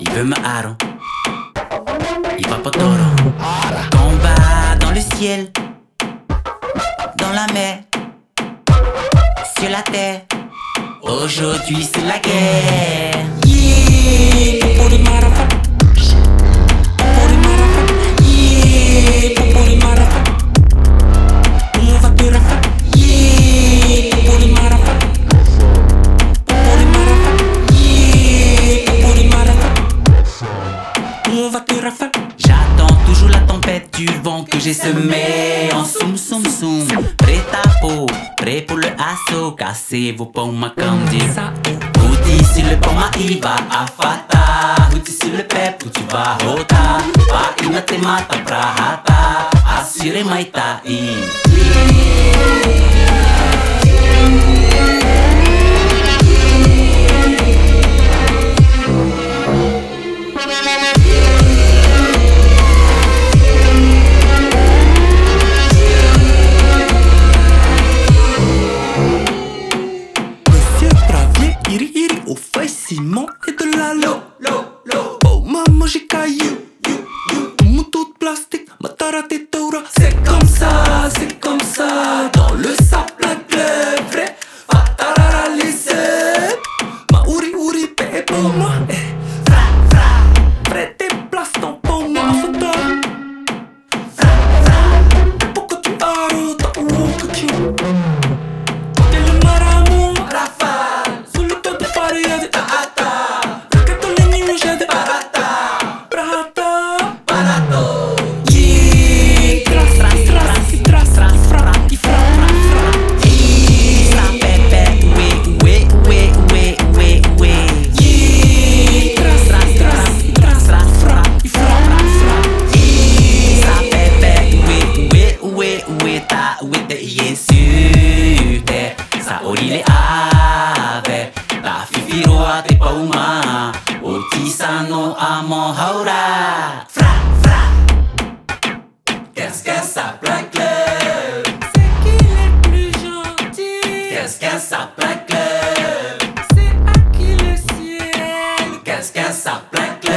Il veut me haro. Il va pas toro. Combat dans le ciel, dans la mer, sur la terre. Aujourd'hui c'est la guerre. Yeah, Popoli motherfucker. Popoli motherfucker. Yeah, Popoli motherfucker. On va te rafaler. Yeah, Popoli motherfucker. Popoli motherfucker. Yeah, Popoli motherfucker. On va te rafaler. J'attends toujours la tempête du vent que j'ai semé en soum soum soum. Prêt à peau, prêt pour le assaut. Cassez vos pommes ma candidat. Houti sur le pont Maïva Afata. Houti sur le pep où tu vas hota. Pa inate mata prahata. Assurez maïta Au feuille ciment et de la l'eau. Oh maman j'ai caillou. Tout mon tout de plastique, ma tarate taura. C'est comme ça. Dans le sable la glaive vrai. Fatarara les ma ouri paix pour moi. Prêt tes places dans pour moi à photo. Pourquoi tu arrêtes ta ou que tu. T'es le maramo rafale. Sous le temps de Paris de Taata. Regarde les niños j'ai de barata. Barato. Yeah. Tras. Ifra. Sa pepe, ouais. Yeah. Tras. Ifra. Sa pepe, ouais. Ta ouais te yesu te. Sa orile ave. Ta fifiroa te pauma. Otisa no amo haura. Fra. Qu'est-ce ça Black Club? C'est qui les plus gentils? Qu'est-ce ça Black Club? C'est à qui le ciel? Qu'est-ce ça Black Club?